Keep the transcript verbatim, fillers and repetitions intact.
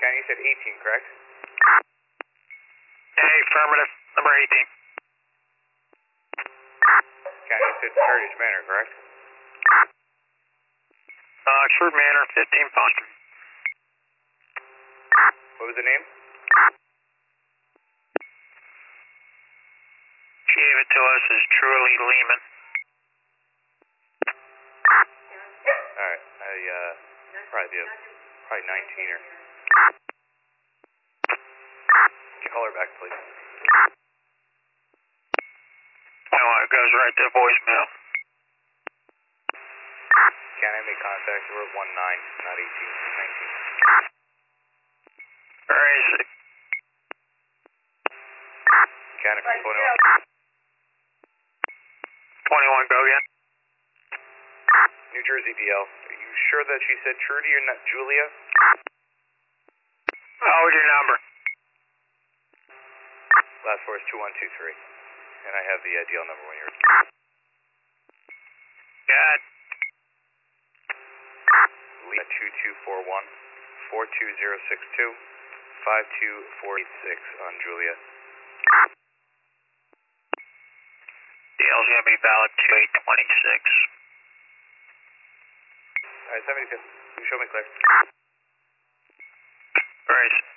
Ken, you said eighteen, correct? Hey, affirmative, number eighteen. Ken, you said Heritage Manor, correct? Uh, Shrewd Manor, fifteen Foster. What was the name? She gave it to us as Truly Lehman. Alright, I, uh, probably be a, probably nineteen or. Call her back, please. No, it goes right to voicemail. Can I make contact? We're at one nine, not eighteen, nineteen. Where is it? Can I twenty-one? twenty-one, go again. New Jersey D L. Are you sure that she said Trudy or not Julia? What was your number? Last four is two one two three. And I have the uh, D L number when you're. Good. Leah two two four one, four two zero six two, five two four eight six on Julia. D L's gonna be valid two eight twenty-six. Alright, seventy-two. You show me clear. Where is it?